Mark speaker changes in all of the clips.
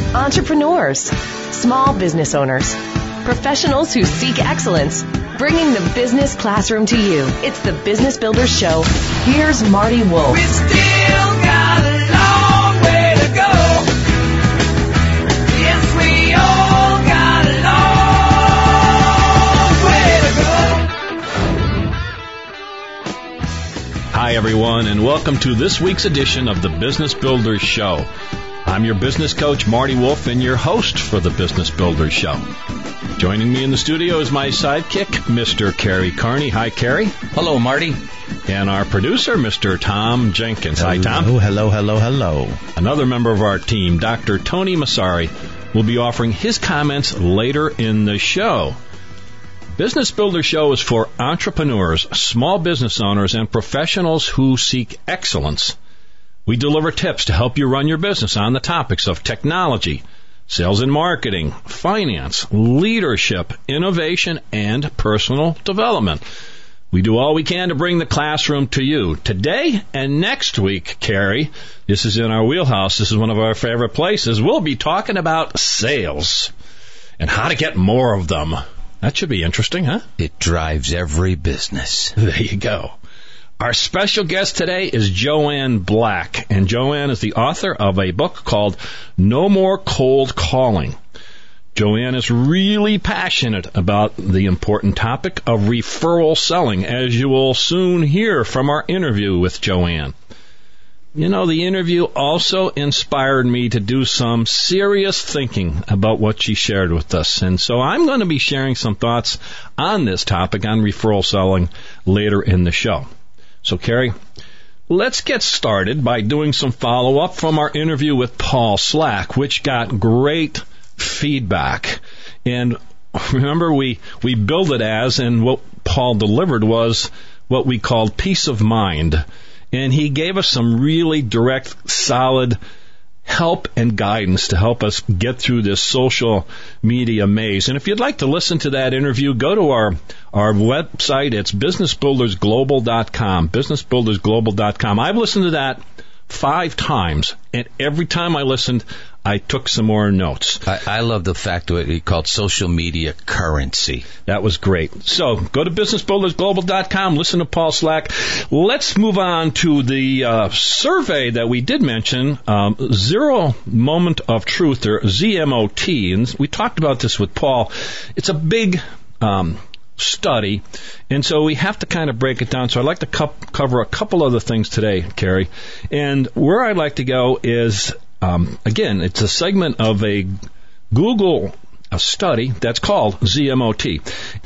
Speaker 1: entrepreneurs, small business owners, professionals who seek excellence, bringing the business classroom to you. It's the Business Builders Show. Here's Marty Wolf.
Speaker 2: We still got a long way to go. Yes, we all got a long way to go.
Speaker 3: Hi, everyone, and welcome to this week's edition of the Business Builders Show. I'm your business coach, Marty Wolf, and your host for the Business Builders Show. Joining me in the studio is my sidekick, Mr. Kerry Carney. Hi, Kerry.
Speaker 4: Hello, Marty.
Speaker 3: And our producer, Mr. Tom Jenkins. Hi, Tom.
Speaker 5: Hello.
Speaker 3: Another member of our team, Dr. Tony Massari, will be offering his comments later in the show. Business Builder Show is for entrepreneurs, small business owners, and professionals who seek excellence. We deliver tips to help you run your business on the topics of technology, sales and marketing, finance, leadership, innovation, and personal development. We do all we can to bring the classroom to you. Today and next week, Carrie, this is in our wheelhouse. This is one of our favorite places. We'll be talking about sales and how to get more of them. That should be interesting, huh?
Speaker 4: It drives every business.
Speaker 3: There you go. Our special guest today is Joanne Black, and Joanne is the author of a book called No More Cold Calling. Joanne is really passionate about the important topic of referral selling, as you will soon hear from our interview with Joanne. You know, the interview also inspired me to do some serious thinking about what she shared with us, and so I'm going to be sharing some thoughts on this topic, on referral selling, later in the show. So, Kerry, let's get started by doing some follow-up from our interview with Paul Slack, which got great feedback. And remember, we billed it as, and what Paul delivered was what we called peace of mind. And he gave us some really direct, solid help and guidance to help us get through this social media maze. And if you'd like to listen to that interview, go to our website. It's businessbuildersglobal.com, businessbuildersglobal.com. I've listened to that 5 times, and every time I listened, I took some more notes.
Speaker 4: I love the fact that he called social media currency.
Speaker 3: That was great. So go to businessbuildersglobal.com, listen to Paul Slack. Let's move on to the survey that we did mention, Zero Moment of Truth, or ZMOT. And we talked about this with Paul. It's a big study, and so we have to kind of break it down. So I'd like to cover a couple other things today, Kerry. And where I'd like to go is, again, it's a segment of a Google study that's called ZMOT.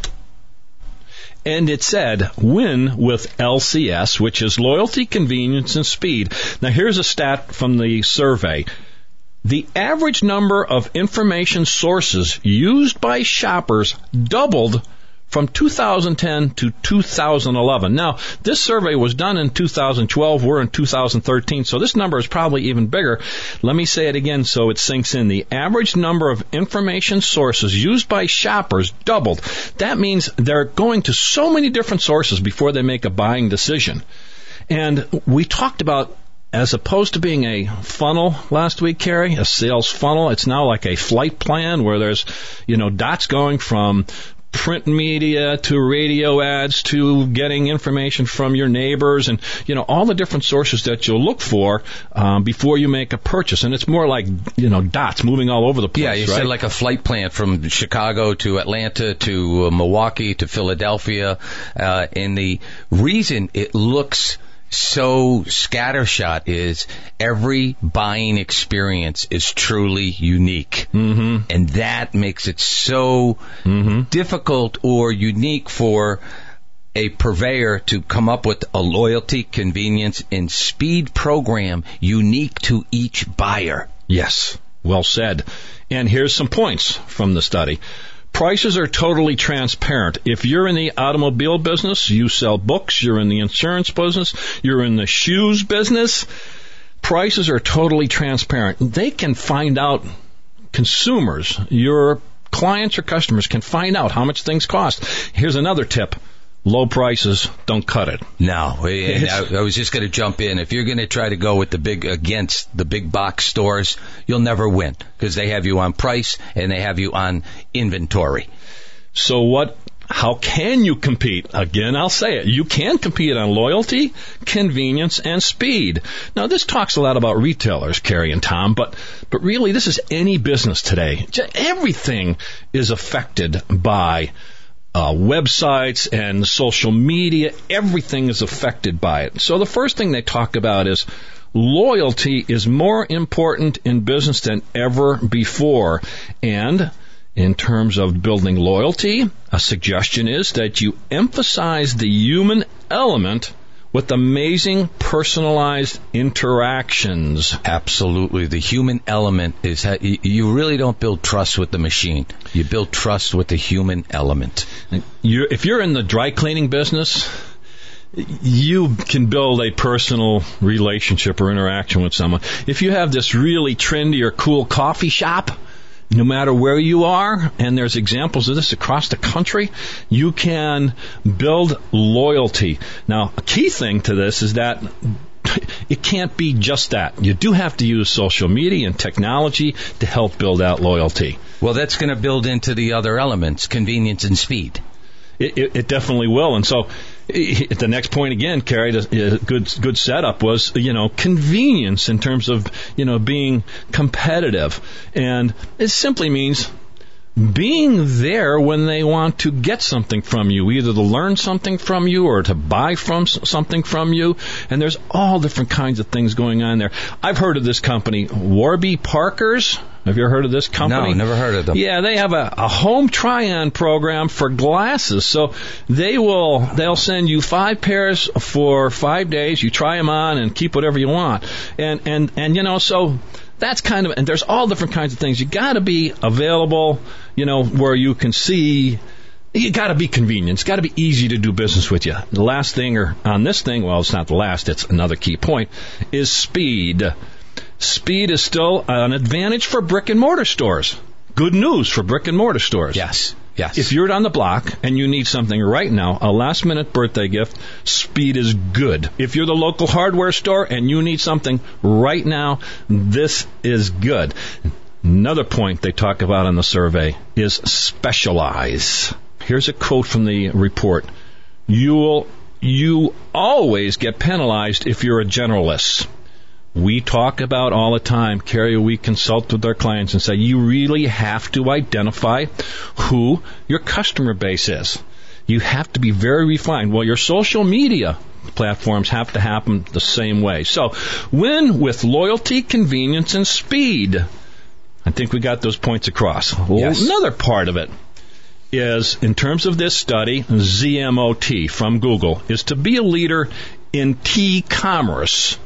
Speaker 3: And it said, win with LCS, which is loyalty, convenience, and speed. Now, here's a stat from the survey. The average number of information sources used by shoppers doubled from 2010 to 2011. Now, this survey was done in 2012. We're in 2013, so this number is probably even bigger. Let me say it again so it sinks in. The average number of information sources used by shoppers doubled. That means they're going to so many different sources before they make a buying decision. And we talked about, as opposed to being a funnel last week, Kerry, a sales funnel, it's now like a flight plan where there's, dots going from print media to radio ads to getting information from your neighbors and, all the different sources that you'll look for before you make a purchase. And it's more like, dots moving all over the place.
Speaker 4: Yeah, you said like a flight plan from Chicago to Atlanta to Milwaukee to Philadelphia. And the reason it looks so scattershot is every buying experience is truly unique. Mm-hmm. And that makes it so difficult or unique for a purveyor to come up with a loyalty, convenience, and speed program unique to each buyer.
Speaker 3: Yes, well said. And here's some points from the study. Prices are totally transparent. If you're in the automobile business, you sell books, you're in the insurance business, you're in the shoes business, prices are totally transparent. They can find out, consumers, your clients or customers can find out how much things cost. Here's another tip. low prices don't cut it.
Speaker 4: No, and I was just going to jump in. If you're going to try to go with against the big box stores, you'll never win because they have you on price and they have you on inventory.
Speaker 3: So how can you compete? Again, I'll say it. You can compete on loyalty, convenience, and speed. Now, this talks a lot about retailers, Carrie and Tom, but really this is any business today. Everything is affected by websites and social media. Everything is affected by it. So the first thing they talk about is loyalty is more important in business than ever before. And in terms of building loyalty, a suggestion is that you emphasize the human element with amazing personalized interactions.
Speaker 4: Absolutely. The human element is you really don't build trust with the machine. You build trust with the human element.
Speaker 3: If you're in the dry cleaning business, you can build a personal relationship or interaction with someone. If you have this really trendy or cool coffee shop, no matter where you are, and there's examples of this across the country, you can build loyalty. Now, a key thing to this is that it can't be just that. You do have to use social media and technology to help build out loyalty.
Speaker 4: Well, that's going to build into the other elements, convenience and speed.
Speaker 3: It definitely will. And so the next point again, Carrie, a good setup was, convenience in terms of, being competitive. And it simply means being there when they want to get something from you, either to learn something from you or to buy something from you. And there's all different kinds of things going on there. I've heard of this company, Warby Parker's. Have you ever heard of this company?
Speaker 4: No, never heard of them.
Speaker 3: Yeah, they have a home try-on program for glasses. So they'll send you 5 pairs for 5 days. You try them on and keep whatever you want. And so that's kind of, and there's all different kinds of things. You got to be available, where you can see. You got to be convenient. It's got to be easy to do business with you. The last thing on this thing, well, it's not the last, it's another key point, is speed. Speed is still an advantage for brick and mortar stores. Good news for brick and mortar stores.
Speaker 4: Yes.
Speaker 3: If you're on the block and you need something right now, a last minute birthday gift, speed is good. If you're the local hardware store and you need something right now, this is good. Another point they talk about in the survey is specialize. Here's a quote from the report. You always get penalized if you're a generalist. We talk about all the time, Carrie, we consult with our clients and say, you really have to identify who your customer base is. You have to be very refined. Well, your social media platforms have to happen the same way. So, win with loyalty, convenience, and speed. I think we got those points across.
Speaker 4: Yes.
Speaker 3: Another part of it is, in terms of this study, ZMOT from Google, is to be a leader in T-commerce.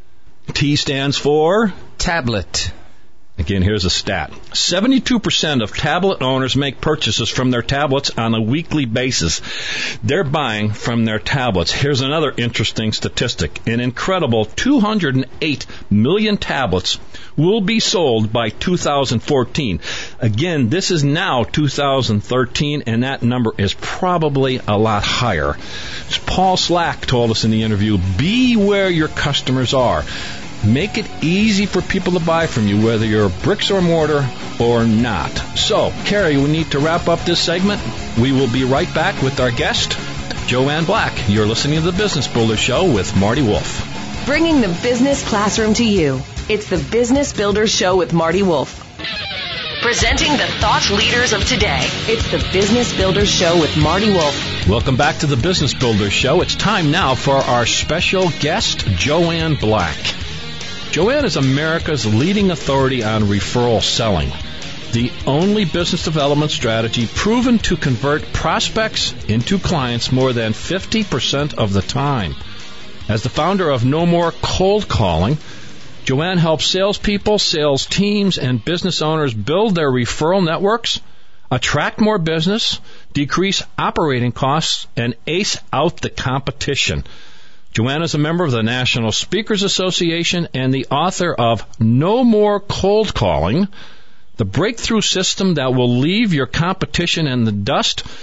Speaker 3: T stands for?
Speaker 4: Tablet.
Speaker 3: Again, here's a stat. 72% of tablet owners make purchases from their tablets on a weekly basis. They're buying from their tablets. Here's another interesting statistic. An incredible 208 million tablets will be sold by 2014. Again, this is now 2013, and that number is probably a lot higher. As Paul Slack told us in the interview, be where your customers are. Make it easy for people to buy from you, whether you're bricks or mortar or not. So, Carrie, we need to wrap up this segment. We will be right back with our guest, Joanne Black. You're listening to The Business Builder Show with Marty Wolf.
Speaker 1: Bringing the business classroom to you. It's The Business Builder Show with Marty Wolf. Presenting the thought leaders of today. It's The Business Builder Show with Marty Wolf.
Speaker 3: Welcome back to The Business Builder Show. It's time now for our special guest, Joanne Black. Joanne is America's leading authority on referral selling, the only business development strategy proven to convert prospects into clients more than 50% of the time. As the founder of No More Cold Calling, Joanne helps salespeople, sales teams, and business owners build their referral networks, attract more business, decrease operating costs, and ace out the competition. Joanne is a member of the National Speakers Association and the author of No More Cold Calling, the breakthrough system that will leave your competition in the dust.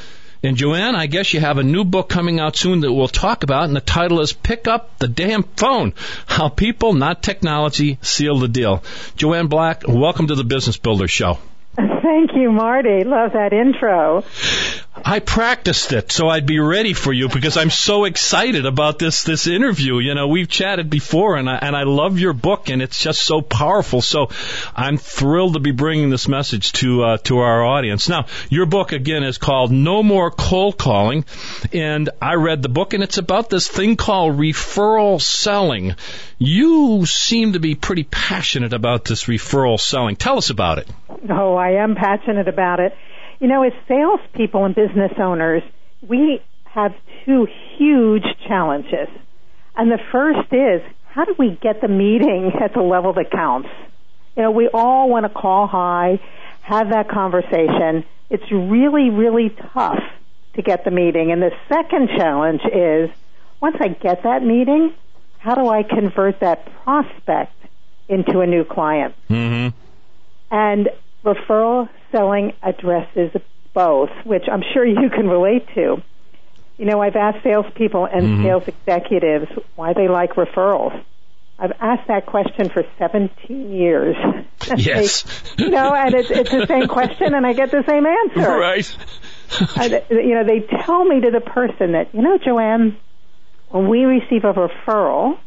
Speaker 3: And Joanne, I guess you have a new book coming out soon that we'll talk about, and the title is Pick Up the Damn Phone, How People, Not Technology, Seal the Deal. Joanne Black, welcome to the Business Builder Show.
Speaker 5: Thank you, Marty. Love that intro.
Speaker 3: I practiced it so I'd be ready for you because I'm so excited about this interview. You know, we've chatted before, and I love your book, and it's just so powerful. So I'm thrilled to be bringing this message to our audience. Now, your book, again, is called No More Cold Calling, and I read the book, and it's about this thing called referral selling. You seem to be pretty passionate about this referral selling. Tell us about it.
Speaker 5: Oh, I am passionate about it. You know, as salespeople and business owners, we have two huge challenges. And the first is, how do we get the meeting at the level that counts? You know, we all want to call high, have that conversation. It's really, really tough to get the meeting. And the second challenge is, once I get that meeting, how do I convert that prospect into a new client?
Speaker 3: Mm-hmm.
Speaker 5: And referral selling addresses both, which I'm sure you can relate to. You know, I've asked salespeople and sales executives why they like referrals. I've asked that question for 17 years.
Speaker 3: Yes.
Speaker 5: You know, and it's the same question, and I get the same answer.
Speaker 3: Right.
Speaker 5: You know, they tell me to the person that, you know, Joanne, when we receive a referral,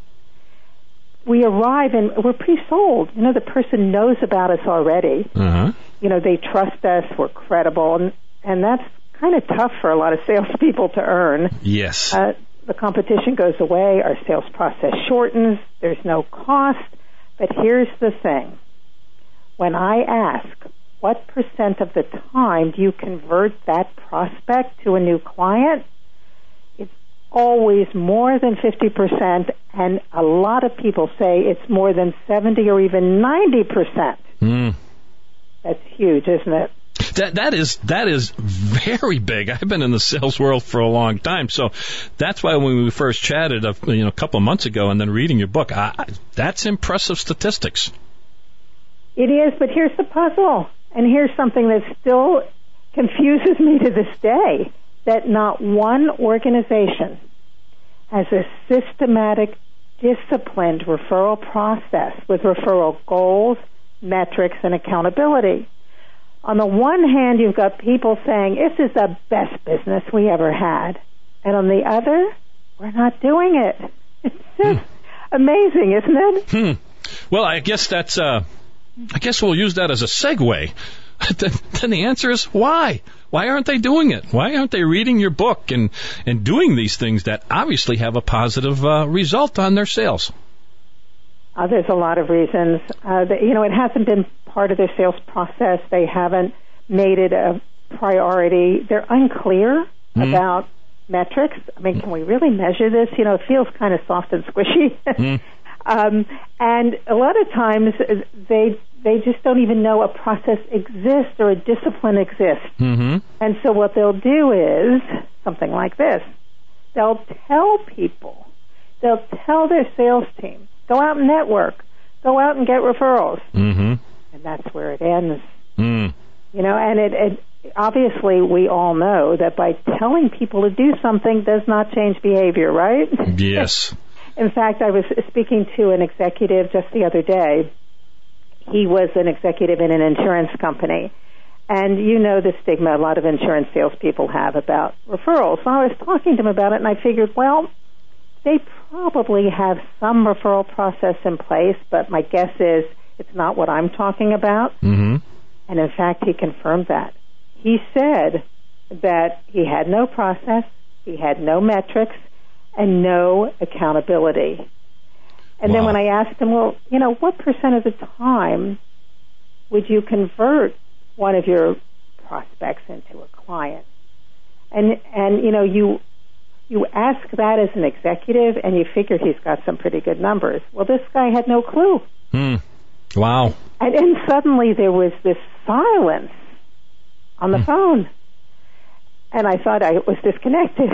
Speaker 5: we arrive and we're pre-sold. You know, the person knows about us already.
Speaker 3: Uh-huh.
Speaker 5: You know, they trust us, we're credible, and that's kind of tough for a lot of salespeople to earn.
Speaker 3: Yes.
Speaker 5: The competition goes away, our sales process shortens, there's no cost. But here's the thing. When I ask, what % of the time do you convert that prospect to a new client? It's always more than 50%, and a lot of people say it's more than 70 or even 90%.
Speaker 3: Mm.
Speaker 5: That's huge, isn't it?
Speaker 3: That is very big. I've been in the sales world for a long time, so that's why when we first chatted, a couple of months ago, and then reading your book, that's impressive statistics.
Speaker 5: It is, but here's the puzzle, and here's something that still confuses me to this day: that not one organization has a systematic, disciplined referral process with referral goals, metrics, and accountability. On the one hand, you've got people saying, this is the best business we ever had. And on the other, we're not doing it. It's just amazing, isn't it?
Speaker 3: Well, I guess I guess we'll use that as a segue. Then the answer is why? Why aren't they doing it? Why aren't they reading your book and doing these things that obviously have a positive result on their sales?
Speaker 5: There's a lot of reasons. It hasn't been part of their sales process. They haven't made it a priority. They're unclear about metrics. I mean, can we really measure this? You know, it feels kind of soft and squishy. And a lot of times they just don't even know a process exists or a discipline exists. Mm-hmm. And so what they'll do is something like this. They'll tell people, they'll tell their sales team, go out and network, go out and get referrals. Mm-hmm. And that's where it ends. Mm. You know, and it obviously we all know that by telling people to do something does not change behavior, right?
Speaker 3: Yes.
Speaker 5: In fact, I was speaking to an executive just the other day. He was an executive in an insurance company. And you know the stigma a lot of insurance salespeople have about referrals. So I was talking to him about it, and I figured, well, they probably have some referral process in place, but my guess is it's not what I'm talking about. Mm-hmm. And in fact, he confirmed that. He said that he had no process, he had no metrics, and no accountability. And then when I asked him, well, you know, what % of the time would you convert one of your prospects into a client? And you know, you ask that as an executive, and you figure he's got some pretty good numbers. Well, this guy had no clue.
Speaker 3: Wow.
Speaker 5: And then suddenly there was this silence on the phone. And I thought I was disconnected.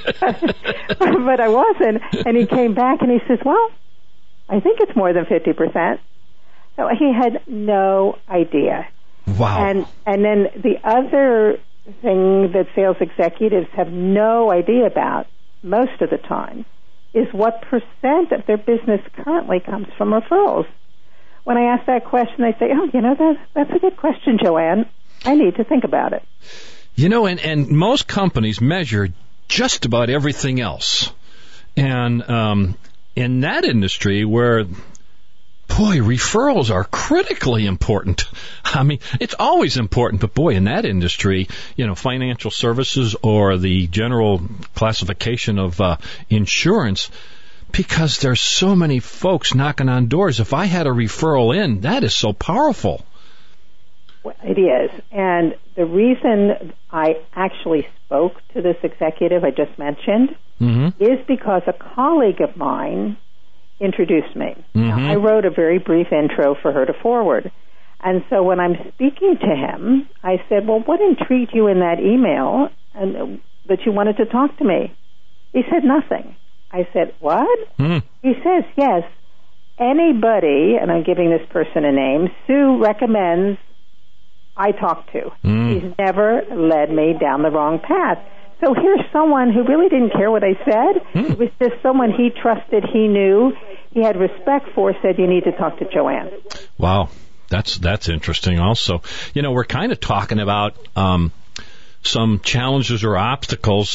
Speaker 5: But I wasn't. And he came back and he says, well, I think it's more than 50%. So he had no idea.
Speaker 3: Wow.
Speaker 5: And then the other thing that sales executives have no idea about most of the time is what percent of their business currently comes from referrals. When I ask that question, they say, that's a good question, Joanne. I need to think about it.
Speaker 3: And most companies measure just about everything else. And in that industry where, referrals are critically important. I mean, it's always important, but in that industry, financial services or the general classification of insurance, because there's so many folks knocking on doors. If I had a referral in, that is so powerful.
Speaker 5: It is. And the reason I actually spoke to this executive I just mentioned is because a colleague of mine introduced me. Now, I wrote a very brief intro for her to forward. And so when I'm speaking to him, I said, well, what intrigued you in that email and that you wanted to talk to me? He said, nothing. I said, what? He says, yes, anybody, and I'm giving this person a name, Sue recommends I talk to. He's never led me down the wrong path. So here's someone who really didn't care what I said. It was just someone he trusted, he knew, he had respect for, said, you need to talk to Joanne.
Speaker 3: Wow. That's interesting also. We're kind of talking about some challenges or obstacles.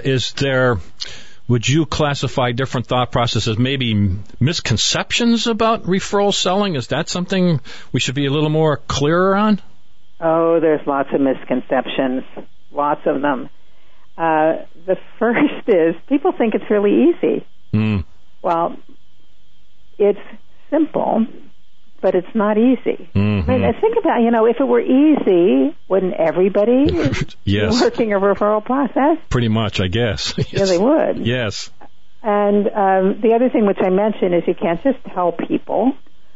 Speaker 3: Would you classify different thought processes, maybe misconceptions about referral selling? Is that something we should be a little more clearer on?
Speaker 5: Oh, there's lots of misconceptions, lots of them. The first is people think it's really easy. Well, it's simple, but it's not easy. I mean, think about, if it were easy, wouldn't everybody be working a referral process?
Speaker 3: Pretty much, I guess.
Speaker 5: Yeah, they would.
Speaker 3: Yes.
Speaker 5: And the other thing which I mentioned is you can't just tell people.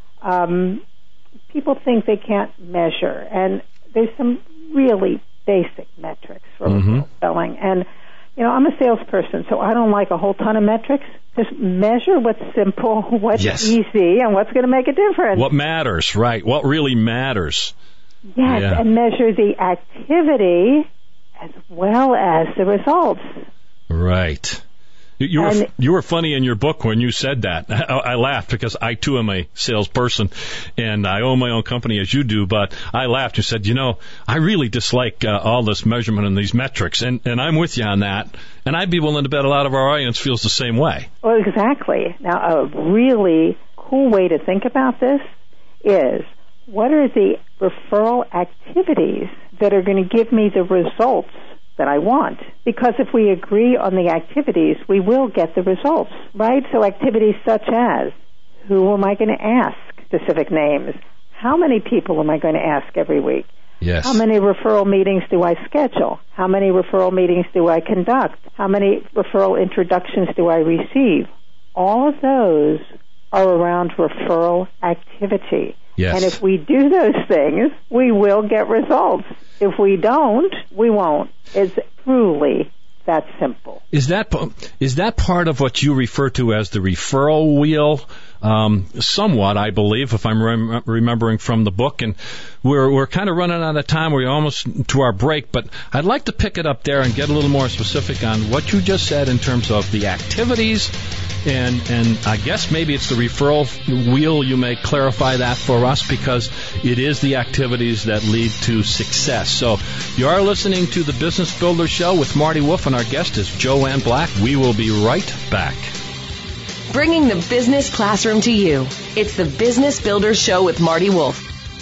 Speaker 5: People think they can't measure, and there's some really basic metrics for referral selling. And, I'm a salesperson, so I don't like a whole ton of metrics. Just measure what's simple, what's easy, and what's going to make a difference.
Speaker 3: What matters, right? What really matters.
Speaker 5: Yes, and measure the activity as well as the results.
Speaker 3: Right. You were funny in your book when you said that. I laughed because I, too, am a salesperson, and I own my own company as you do, but I laughed and said, I really dislike all this measurement and these metrics, and I'm with you on that, and I'd be willing to bet a lot of our audience feels the same way.
Speaker 5: Well, exactly. Now, a really cool way to think about this is, what are the referral activities that are going to give me the results that I want? Because if we agree on the activities, we will get the results, right? So activities such as, who am I going to ask? Specific names. How many people am I going to ask every week?
Speaker 3: Yes.
Speaker 5: How many referral meetings do I schedule? How many referral meetings do I conduct? How many referral introductions do I receive? All of those are around referral activity.
Speaker 3: Yes.
Speaker 5: And if we do those things, we will get results. If we don't, we won't. It's truly that simple.
Speaker 3: Is that part of what you refer to as the referral wheel? Somewhat, I believe, if I'm remembering from the book. And we're kind of running out of time. We're almost to our break, but I'd like to pick it up there and get a little more specific on what you just said in terms of the activities. And I guess maybe it's the referral wheel. You may clarify that for us, because it is the activities that lead to success. So you are listening to the Business Builder Show with Marty Wolff, and our guest is Joanne Black. We will be right back.
Speaker 1: Bringing the business classroom to you. It's the Business Builder Show with Marty Wolff.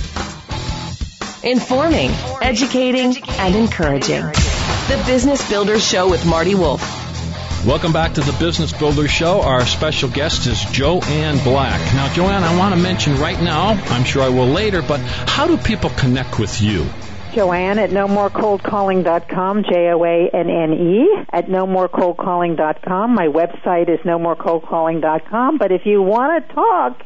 Speaker 1: Informing, educating, and encouraging. The Business Builder Show with Marty Wolff.
Speaker 3: Welcome back to the Business Builder Show. Our special guest is Joanne Black. Now, Joanne, I want to mention right now, I'm sure I will later, but how do people connect with you?
Speaker 5: Joanne at nomorecoldcalling.com, Joanne at nomorecoldcalling.com. My website is nomorecoldcalling.com. But if you want to talk,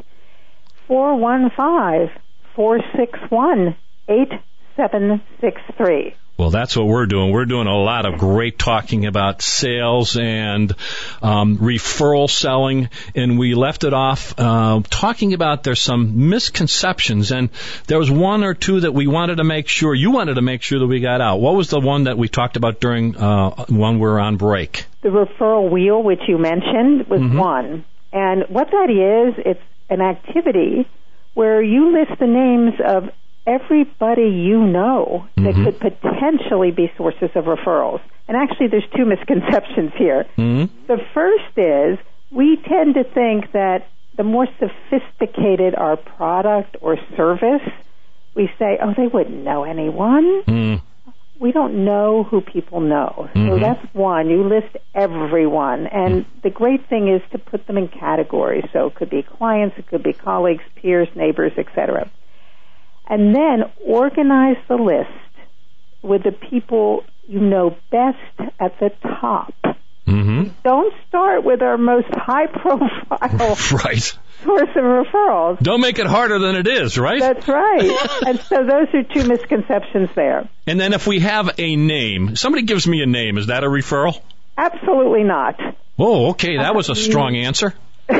Speaker 5: 415-461-8763.
Speaker 3: Well, that's what we're doing. We're doing a lot of great talking about sales and referral selling, and we left it off talking about there's some misconceptions, and there was one or two that you wanted to make sure that we got out. What was the one that we talked about during when we were on break?
Speaker 5: The referral wheel, which you mentioned, was one. And what that is, it's an activity where you list the names of everybody you know that could potentially be sources of referrals. And actually, there's two misconceptions here. The first is we tend to think that the more sophisticated our product or service, we say, oh, they wouldn't know anyone. We don't know who people know. So that's one. You list everyone. And the great thing is to put them in categories. So it could be clients, it could be colleagues, peers, neighbors, etc. And then organize the list with the people you know best at the top. Don't start with our most high-profile source of referrals.
Speaker 3: Don't make it harder than it is, right?
Speaker 5: That's right. And so those are two misconceptions there.
Speaker 3: And then if we have a name, somebody gives me a name, is that a referral?
Speaker 5: Absolutely not.
Speaker 3: Oh, okay, that was a strong answer.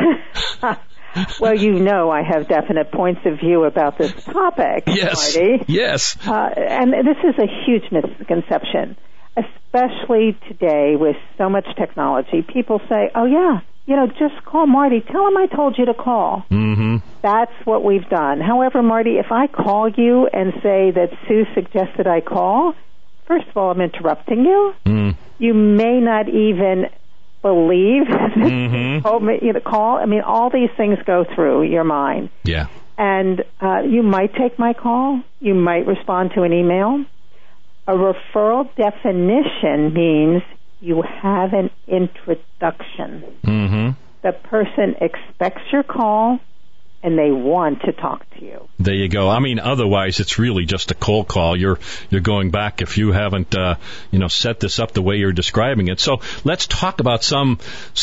Speaker 5: Well, you know I have definite points of view about this topic, Marty.
Speaker 3: Yes.
Speaker 5: And this is a huge misconception, especially today with so much technology. People say, oh, yeah, just call Marty. Tell him I told you to call. That's what we've done. However, Marty, if I call you and say that Sue suggested I call, first of all, I'm interrupting you. You may not even believe that told me to call. I mean, all these things go through your mind.
Speaker 3: Yeah.
Speaker 5: And you might take my call. You might respond to an email. A referral definition means you have an introduction. The person expects your call, and they want to talk to you.
Speaker 3: There you go. I mean, otherwise, it's really just a cold call. You're going back if you haven't, set this up the way you're describing it. So let's talk about some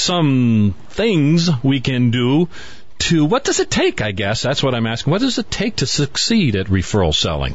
Speaker 3: things we can do to, what does it take, I guess? That's what I'm asking. What does it take to succeed at referral selling?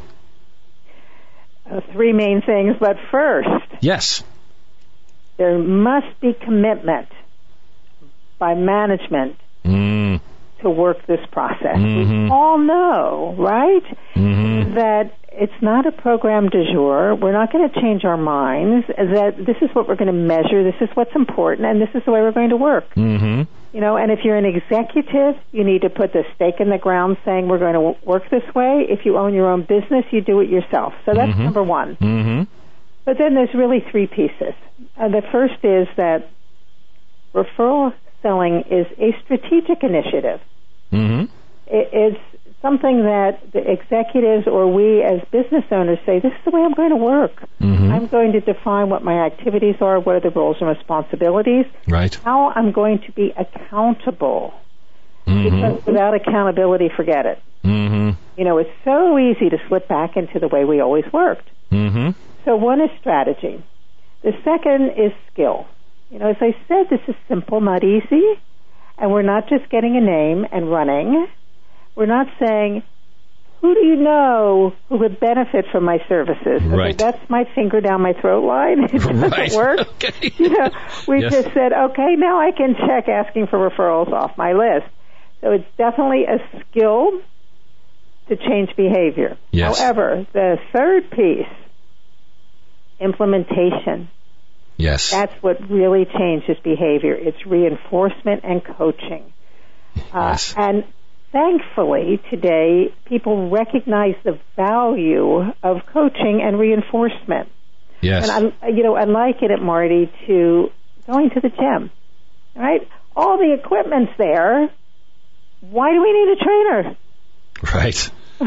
Speaker 5: Three main things, but first.
Speaker 3: Yes.
Speaker 5: There must be commitment by management to work this process. We all know, right, that it's not a program du jour. We're not going to change our minds, that this is what we're going to measure, this is what's important, and this is the way we're going to work. And if you're an executive, you need to put the stake in the ground saying we're going to work this way. If you own your own business, you do it yourself. So that's number one. But then there's really three pieces. The first is that referral selling is a strategic initiative. It's something that the executives or we as business owners say, this is the way I'm going to work. I'm going to define what my activities are, what are the roles and responsibilities, how I'm going to be accountable. Because without accountability, forget it. It's so easy to slip back into the way we always worked. So one is strategy. The second is skill. As I said, this is simple, not easy. And we're not just getting a name and running. We're not saying, who do you know who would benefit from my services? Okay, that's my finger down my throat line. It doesn't work.
Speaker 3: Okay.
Speaker 5: We just said, okay, now I can check asking for referrals off my list. So it's definitely a skill to change behavior.
Speaker 3: Yes.
Speaker 5: However, the third piece, implementation.
Speaker 3: Yes.
Speaker 5: That's what really changes behavior. It's reinforcement and coaching.
Speaker 3: Yes.
Speaker 5: And thankfully, today, people recognize the value of coaching and reinforcement.
Speaker 3: Yes.
Speaker 5: And I liken it, Marty, to going to the gym. Right? All the equipment's there. Why do we need a trainer?
Speaker 3: Right.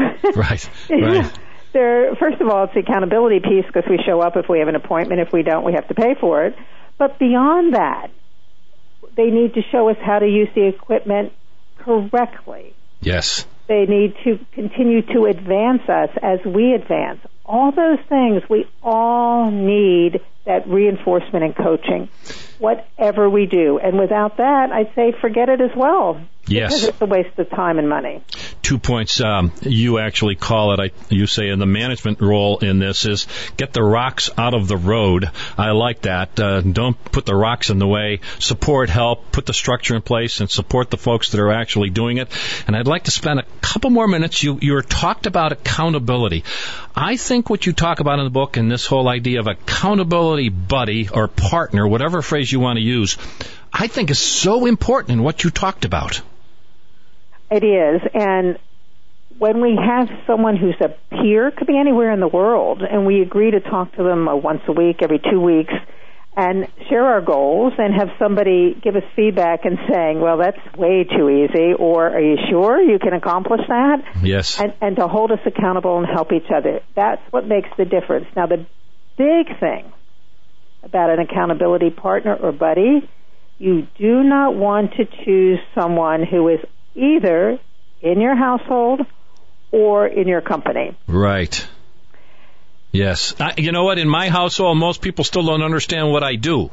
Speaker 5: First of all, it's the accountability piece because we show up if we have an appointment. If we don't, we have to pay for it. But beyond that, they need to show us how to use the equipment correctly.
Speaker 3: Yes.
Speaker 5: They need to continue to advance us as we advance. All those things we all need that reinforcement and coaching, whatever we do. And without that, I'd say forget it as well.
Speaker 3: Yes.
Speaker 5: Because it's a waste of time and money.
Speaker 3: 2 points you actually call it, you say in the management role in this is get the rocks out of the road. I like that. Don't put the rocks in the way. Support, help, put the structure in place, and support the folks that are actually doing it. And I'd like to spend a couple more minutes. You talked about accountability. I think what you talk about in the book and this whole idea of accountability buddy or partner, whatever phrase you want to use, I think is so important in what you talked about.
Speaker 5: It is, and when we have someone who's a peer, could be anywhere in the world, and we agree to talk to them once a week, every 2 weeks, and share our goals and have somebody give us feedback and saying, well, that's way too easy, or are you sure you can accomplish that?
Speaker 3: Yes.
Speaker 5: And to hold us accountable and help each other. That's what makes the difference. Now, the big thing about an accountability partner or buddy, you do not want to choose someone who is either in your household or in your company.
Speaker 3: Right. Yes. You know what? In my household, most people still don't understand what I do.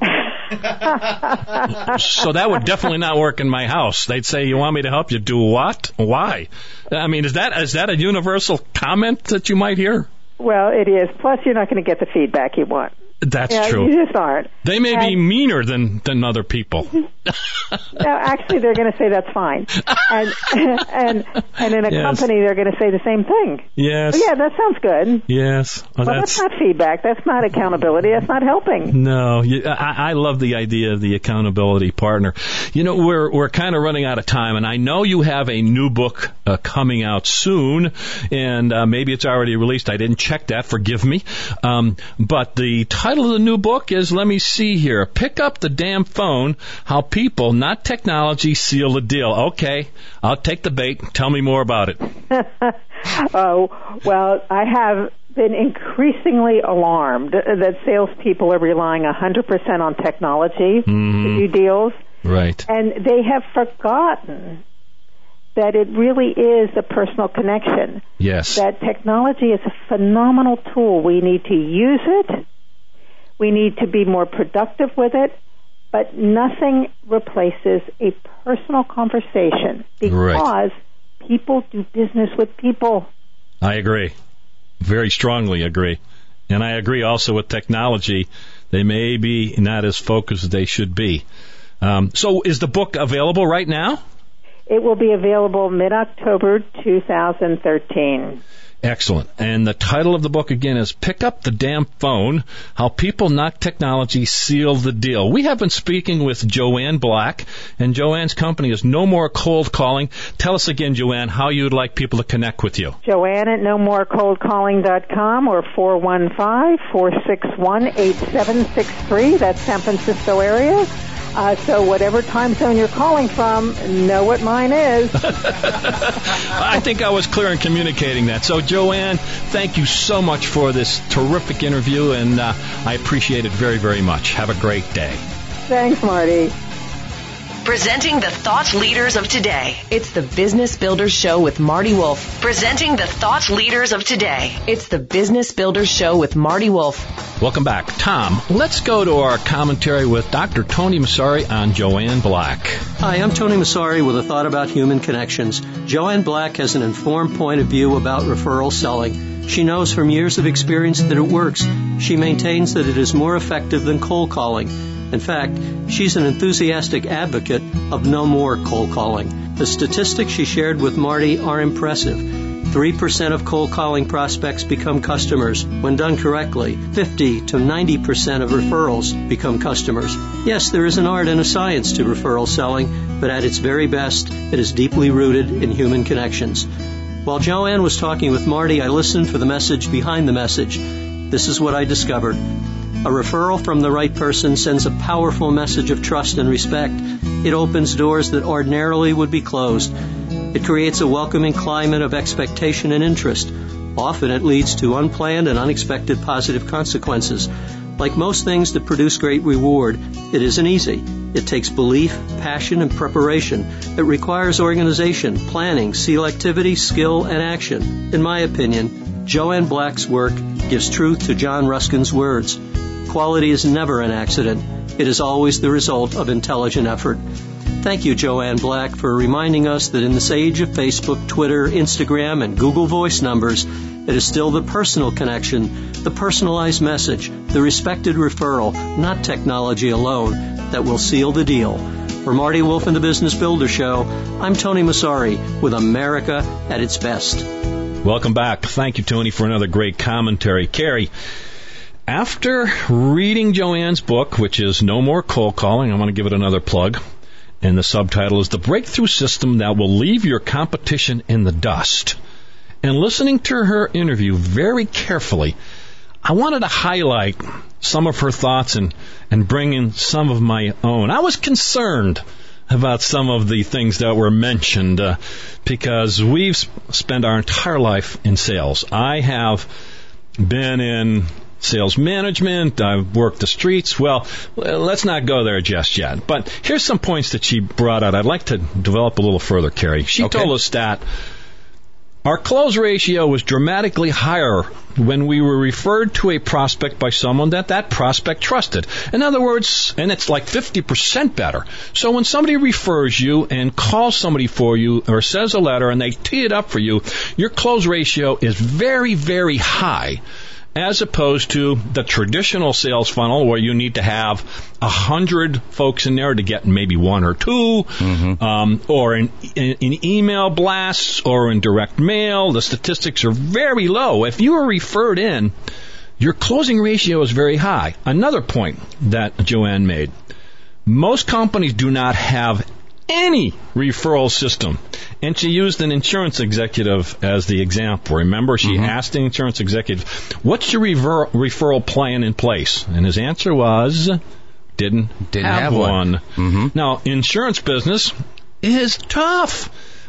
Speaker 3: So that would definitely not work in my house. They'd say, you want me to help you do what? Why? I mean, is that a universal comment that you might hear?
Speaker 5: Well, it is. Plus, you're not going to get the feedback you want.
Speaker 3: That's true.
Speaker 5: You just aren't.
Speaker 3: They may be meaner than other people.
Speaker 5: No, actually, they're going to say that's fine. And in a company, they're going to say the same thing.
Speaker 3: Yes.
Speaker 5: Oh, yeah, that sounds good.
Speaker 3: Yes.
Speaker 5: Well, that's not feedback. That's not accountability. That's not helping.
Speaker 3: No, I love the idea of the accountability partner. You know, we're kind of running out of time, and I know you have a new book coming out soon, and maybe it's already released. I didn't check that. Forgive me. But the title of the new book is, let me see here, Pick Up the Damn Phone, How People, Not Technology, Seal the Deal. Okay, I'll take the bait. Tell me more about it.
Speaker 5: Oh, well, I have been increasingly alarmed that salespeople are relying 100% on technology to do deals.
Speaker 3: Right.
Speaker 5: And they have forgotten that it really is a personal connection.
Speaker 3: Yes.
Speaker 5: That technology is a phenomenal tool. We need to use it. We need to be more productive with it, but nothing replaces a personal conversation because people do business with people.
Speaker 3: I agree. Very strongly agree. And I agree also with technology. They may be not as focused as they should be. So is the book available right now?
Speaker 5: It will be available mid-October 2013.
Speaker 3: Excellent. And the title of the book, again, is Pick Up the Damn Phone, How People Not Technology Seal the Deal. We have been speaking with Joanne Black, and Joanne's company is No More Cold Calling. Tell us again, Joanne, how you would like people to connect with you.
Speaker 5: Joanne at nomorecoldcalling.com or 415-461-8763. That's San Francisco area. So whatever time zone you're calling from, know what mine is.
Speaker 3: I think I was clear in communicating that. So, Joanne, thank you so much for this terrific interview, and I appreciate it very, very much. Have a great day.
Speaker 5: Thanks, Marty.
Speaker 1: Presenting the thought leaders of today. It's the Business Builders Show with Marty Wolf. Presenting the thought leaders of today. It's the Business Builders Show with Marty Wolf.
Speaker 3: Welcome back. Tom, let's go to our commentary with Dr. Tony Massari on Joanne Black.
Speaker 6: Hi, I'm Tony Massari with a thought about human connections. Joanne Black has an informed point of view about referral selling. She knows from years of experience that it works. She maintains that it is more effective than cold calling. In fact, she's an enthusiastic advocate of no more cold calling. The statistics she shared with Marty are impressive. 3% of cold calling prospects become customers. When done correctly, 50 to 90% of referrals become customers. Yes, there is an art and a science to referral selling, but at its very best, it is deeply rooted in human connections. While Joanne was talking with Marty, I listened for the message behind the message. This is what I discovered. A referral from the right person sends a powerful message of trust and respect. It opens doors that ordinarily would be closed. It creates a welcoming climate of expectation and interest. Often it leads to unplanned and unexpected positive consequences. Like most things that produce great reward, it isn't easy. It takes belief, passion, and preparation. It requires organization, planning, selectivity, skill, and action. In my opinion, Joanne Black's work gives truth to John Ruskin's words. quality is never an accident. It is always the result of intelligent effort. Thank you, Joanne Black, for reminding us that in this age of Facebook, Twitter, Instagram, and Google Voice numbers, it is still the personal connection, the personalized message, the respected referral, not technology alone, that will seal the deal. For Marty Wolf and the Business Builder Show, I'm Tony Massari with America at its best.
Speaker 3: Welcome back. Thank you, Tony, for another great commentary. Carrie, after reading Joanne's book, which is No More Cold Calling, I want to give it another plug. And the subtitle is The Breakthrough System That Will Leave Your Competition in the Dust. And listening to her interview very carefully, I wanted to highlight some of her thoughts and bring in some of my own. I was concerned about some of the things that were mentioned because we've spent our entire life in sales. I have been in sales management, I've worked the streets. Well, let's not go there just yet. But here's some points that she brought out. I'd like to develop a little further, Carrie. She told us that our close ratio was dramatically higher when we were referred to a prospect by someone that prospect trusted. In other words, and it's like 50% better. So when somebody refers you and calls somebody for you or says a letter and they tee it up for you, your close ratio is very, very high, as opposed to the traditional sales funnel where you need to have 100 folks in there to get maybe one or two, or in email blasts or in direct mail. The statistics are very low. If you are referred in, your closing ratio is very high. Another point that Joanne made, most companies do not have any referral system. And she used an insurance executive as the example. Remember, she asked the insurance executive, what's your referral plan in place? And his answer was, didn't have one. Now, insurance business is tough.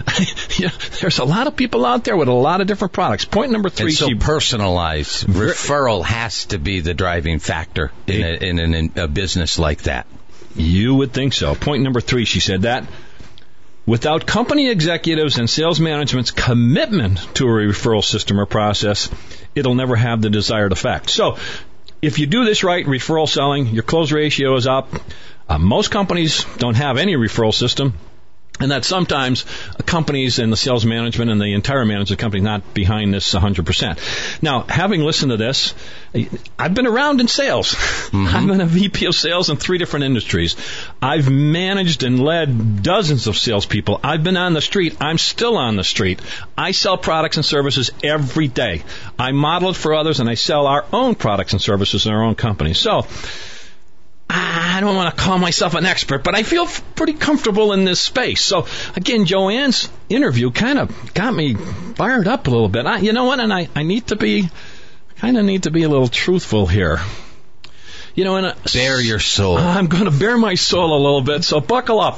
Speaker 3: There's a lot of people out there with a lot of different products. Point number 3.
Speaker 4: And so personalized referral has to be the driving factor in a business like that.
Speaker 3: You would think so. Point number 3, she said that without company executives and sales management's commitment to a referral system or process, it'll never have the desired effect. So if you do this right, referral selling, your close ratio is up. Most companies don't have any referral system. And that sometimes companies and the sales management and the entire management company not behind this 100%. Now, having listened to this, I've been around in sales. I've been a VP of sales in 3 different industries. I've managed and led dozens of salespeople. I've been on the street. I'm still on the street. I sell products and services every day. I model it for others, and I sell our own products and services in our own company. So I don't want to call myself an expert, but I feel pretty comfortable in this space. So, again, Joanne's interview kind of got me fired up a little bit. You know what? And I need to be a little truthful here. You know,
Speaker 4: bare your soul.
Speaker 3: I'm going to bare my soul a little bit, so buckle up.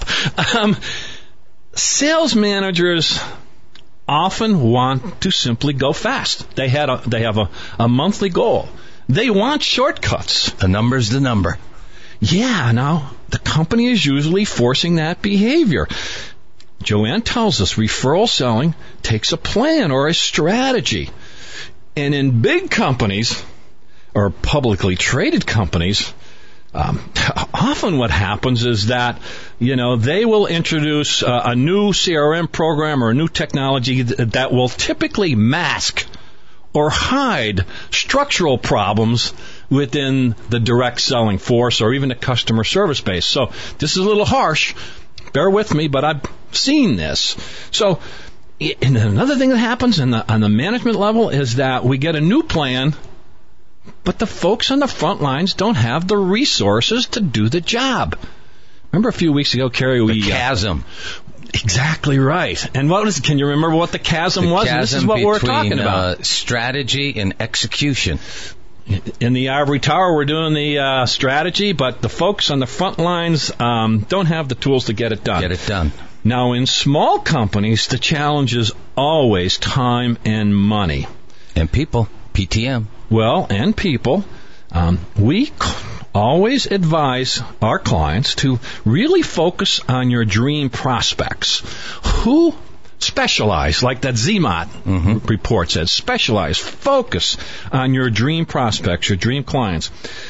Speaker 3: Sales managers often want to simply go fast. They have a monthly goal. They want shortcuts.
Speaker 4: The number's the number.
Speaker 3: Yeah, now, the company is usually forcing that behavior. Joanne tells us referral selling takes a plan or a strategy. And in big companies, or publicly traded companies, often what happens is that, they will introduce a new CRM program or a new technology that will typically mask or hide structural problems within the direct selling force or even the customer service base. So this is a little harsh. Bear with me, but I've seen this. So and another thing that happens on the management level is that we get a new plan, but the folks on the front lines don't have the resources to do the job. Remember a few weeks ago, Carrie,
Speaker 4: the chasm.
Speaker 3: Exactly right. And can you remember what the chasm was?
Speaker 4: Chasm
Speaker 3: this is what we're talking about.
Speaker 4: Strategy and execution.
Speaker 3: In the ivory tower, we're doing the strategy, but the folks on the front lines don't have the tools to get it done. Now, in small companies, the challenge is always time and money.
Speaker 4: And people. PTM.
Speaker 3: Well, and people. We always advise our clients to really focus on your dream prospects who specialize, like that ZMOT report says, specialize, focus on your dream prospects, your dream clients.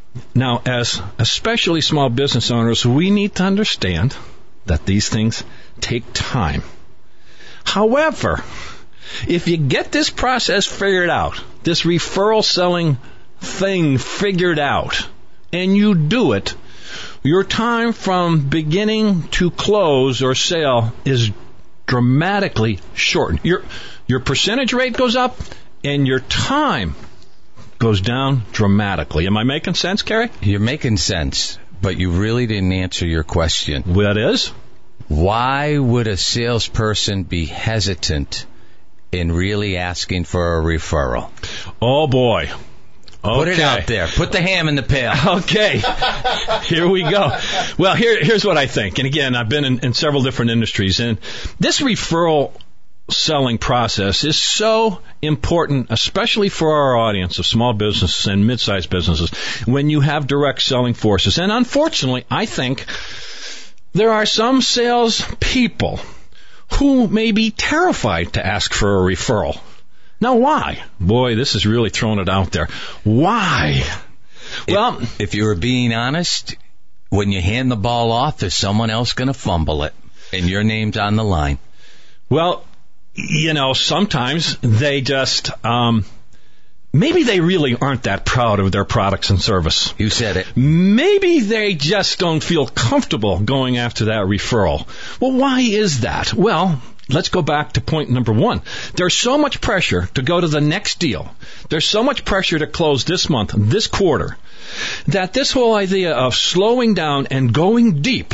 Speaker 3: Now, as especially small business owners, we need to understand that these things take time. However, if you get this process figured out, this referral selling thing figured out, and you do it, your time from beginning to close or sale is dramatically shortened. Your percentage rate goes up, and your time goes down dramatically. Am I making sense, Kerry?
Speaker 4: You're making sense, but you really didn't answer your question.
Speaker 3: What is?
Speaker 4: Why would a salesperson be hesitant in really asking for a referral?
Speaker 3: Oh, boy. Okay.
Speaker 4: Put it out there. Put the ham in the pail.
Speaker 3: Okay. Here we go. Well, here's what I think. And again, I've been in several different industries, and this referral selling process is so important, especially for our audience of small businesses and mid-sized businesses, when you have direct selling forces. And unfortunately, I think there are some sales people who may be terrified to ask for a referral. Now, why? Boy, this is really throwing it out there. Why? Well,
Speaker 4: if you were being honest, when you hand the ball off, there's someone else going to fumble it, and your name's on the line.
Speaker 3: Well, sometimes they just, maybe they really aren't that proud of their products and service.
Speaker 4: You said it.
Speaker 3: Maybe they just don't feel comfortable going after that referral. Well, why is that? Well, let's go back to point number one. There's so much pressure to go to the next deal. There's so much pressure to close this month, this quarter, that this whole idea of slowing down and going deep,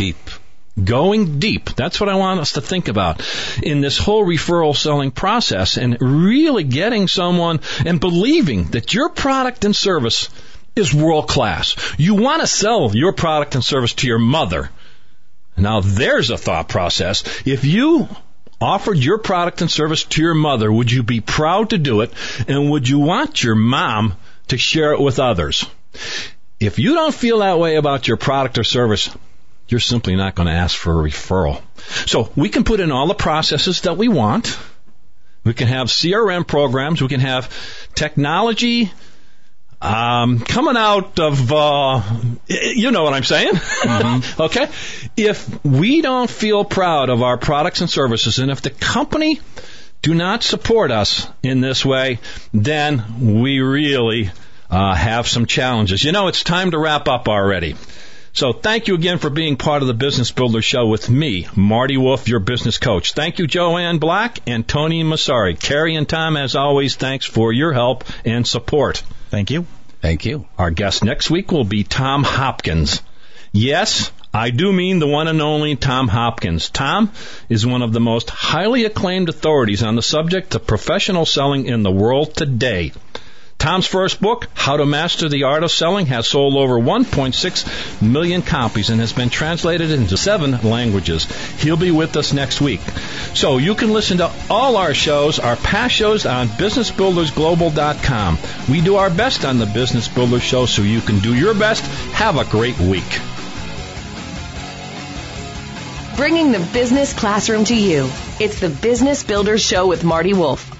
Speaker 3: that's what I want us to think about in this whole referral selling process, and really getting someone and believing that your product and service is world class. You want to sell your product and service to your mother. Now, there's a thought process. If you offered your product and service to your mother, would you be proud to do it, and would you want your mom to share it with others? If you don't feel that way about your product or service, you're simply not going to ask for a referral. So we can put in all the processes that we want. We can have CRM programs. We can have technology coming out of, you know what I'm saying? Mm-hmm. Okay? If we don't feel proud of our products and services, and if the company do not support us in this way, then we really have some challenges. It's time to wrap up already. So thank you again for being part of the Business Builder Show with me, Marty Wolf, your business coach. Thank you, Joanne Black and Tony Massari. Carrie and Tom, as always, thanks for your help and support.
Speaker 7: Thank you.
Speaker 4: Thank you.
Speaker 3: Our guest next week will be Tom Hopkins. Yes, I do mean the one and only Tom Hopkins. Tom is one of the most highly acclaimed authorities on the subject of professional selling in the world today. Tom's first book, How to Master the Art of Selling, has sold over 1.6 million copies and has been translated into 7 languages. He'll be with us next week. So you can listen to all our shows, our past shows, on BusinessBuildersGlobal.com. We do our best on the Business Builder Show, so you can do your best. Have a great week.
Speaker 1: Bringing the business classroom to you. It's the Business Builder Show with Marty Wolf